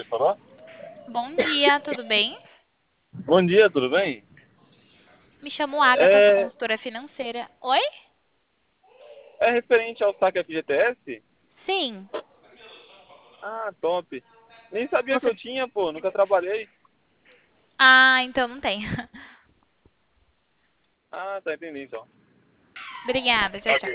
falar? Bom dia, tudo bem? Bom dia, tudo bem? Me chamo Agatha, eu sou É, consultora financeira. Oi? é referente ao saque FGTS? Sim. Ah, top. Nem sabia que Você. eu tinha, pô, nunca trabalhei. Ah, então não tem. Ah, tá entendendo então. Obrigada, tchau, tchau. Ok.